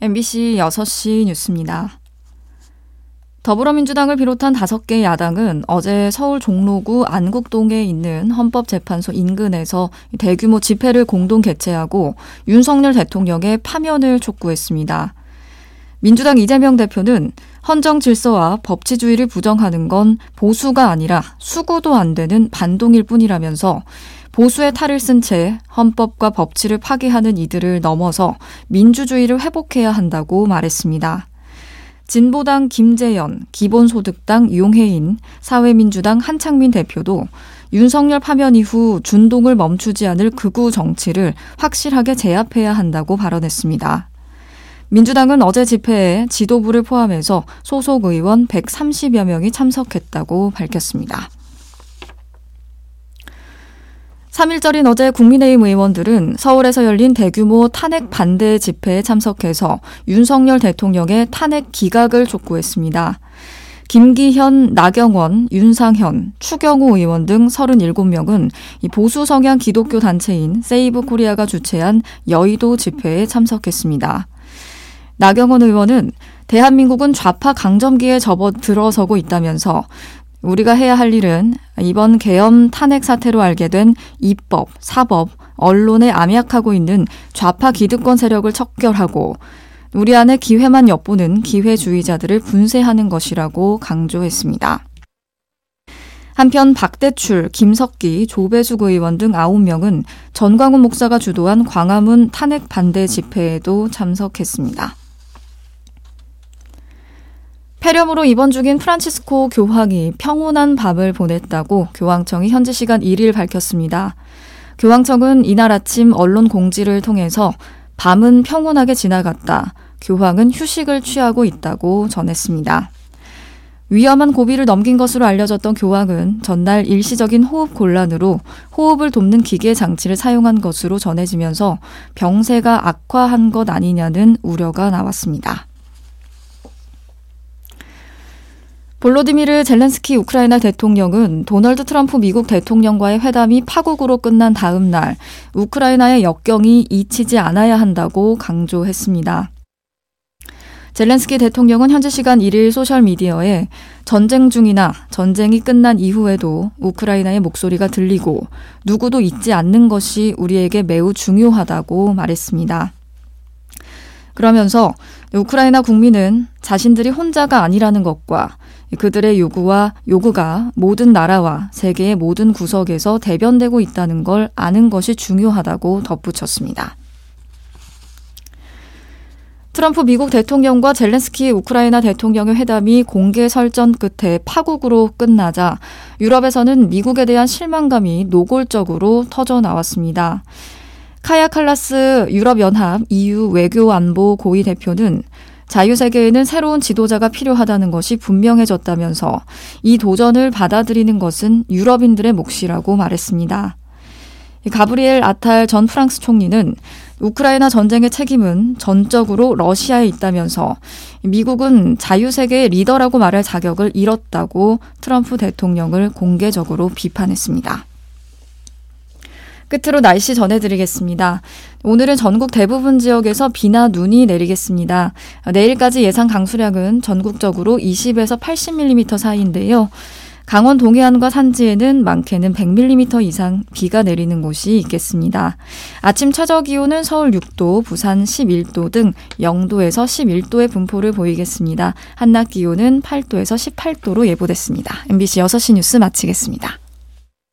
MBC 6시 뉴스입니다. 더불어민주당을 비롯한 5개 야당은 어제 서울 종로구 안국동에 있는 헌법재판소 인근에서 대규모 집회를 공동 개최하고 윤석열 대통령의 파면을 촉구했습니다. 민주당 이재명 대표는 헌정 질서와 법치주의를 부정하는 건 보수가 아니라 수구도 안 되는 반동일 뿐이라면서 보수의 탈을 쓴 채 헌법과 법치를 파괴하는 이들을 넘어서 민주주의를 회복해야 한다고 말했습니다. 진보당 김재현, 기본소득당 용해인, 사회민주당 한창민 대표도 윤석열 파면 이후 준동을 멈추지 않을 극우 정치를 확실하게 제압해야 한다고 발언했습니다. 민주당은 어제 집회에 지도부를 포함해서 소속 의원 130여 명이 참석했다고 밝혔습니다. 3일절인 어제 국민의힘 의원들은 서울에서 열린 대규모 탄핵 반대 집회에 참석해서 윤석열 대통령의 탄핵 기각을 촉구했습니다. 김기현, 나경원, 윤상현, 추경호 의원 등 37명은 보수 성향 기독교 단체인 세이브 코리아가 주최한 여의도 집회에 참석했습니다. 나경원 의원은 대한민국은 좌파 강점기에 접어들어서고 있다면서 우리가 해야 할 일은 이번 계엄 탄핵 사태로 알게 된 입법, 사법, 언론에 암약하고 있는 좌파 기득권 세력을 척결하고 우리 안에 기회만 엿보는 기회주의자들을 분쇄하는 것이라고 강조했습니다. 한편 박대출, 김석기, 조배숙 의원 등 9명은 전광훈 목사가 주도한 광화문 탄핵 반대 집회에도 참석했습니다. 폐렴으로 입원 중인 프란치스코 교황이 평온한 밤을 보냈다고 교황청이 현지 시간 1일 밝혔습니다. 교황청은 이날 아침 언론 공지를 통해서 밤은 평온하게 지나갔다. 교황은 휴식을 취하고 있다고 전했습니다. 위험한 고비를 넘긴 것으로 알려졌던 교황은 전날 일시적인 호흡 곤란으로 호흡을 돕는 기계 장치를 사용한 것으로 전해지면서 병세가 악화한 것 아니냐는 우려가 나왔습니다. 볼로디미르 젤렌스키 우크라이나 대통령은 도널드 트럼프 미국 대통령과의 회담이 파국으로 끝난 다음 날 우크라이나의 역경이 잊히지 않아야 한다고 강조했습니다. 젤렌스키 대통령은 현지 시간 1일 소셜미디어에 전쟁 중이나 전쟁이 끝난 이후에도 우크라이나의 목소리가 들리고 누구도 잊지 않는 것이 우리에게 매우 중요하다고 말했습니다. 그러면서 우크라이나 국민은 자신들이 혼자가 아니라는 것과 그들의 요구가 모든 나라와 세계의 모든 구석에서 대변되고 있다는 걸 아는 것이 중요하다고 덧붙였습니다. 트럼프 미국 대통령과 젤렌스키 우크라이나 대통령의 회담이 공개 설전 끝에 파국으로 끝나자 유럽에서는 미국에 대한 실망감이 노골적으로 터져나왔습니다. 카야 칼라스 유럽연합 EU 외교안보 고위 대표는 자유세계에는 새로운 지도자가 필요하다는 것이 분명해졌다면서 이 도전을 받아들이는 것은 유럽인들의 몫이라고 말했습니다. 가브리엘 아탈 전 프랑스 총리는 우크라이나 전쟁의 책임은 전적으로 러시아에 있다면서 미국은 자유세계의 리더라고 말할 자격을 잃었다고 트럼프 대통령을 공개적으로 비판했습니다. 끝으로 날씨 전해드리겠습니다. 오늘은 전국 대부분 지역에서 비나 눈이 내리겠습니다. 내일까지 예상 강수량은 전국적으로 20에서 80mm 사이인데요. 강원 동해안과 산지에는 많게는 100mm 이상 비가 내리는 곳이 있겠습니다. 아침 최저기온은 서울 6도, 부산 11도 등 0도에서 11도의 분포를 보이겠습니다. 한낮 기온은 8도에서 18도로 예보됐습니다. MBC 6시 뉴스 마치겠습니다.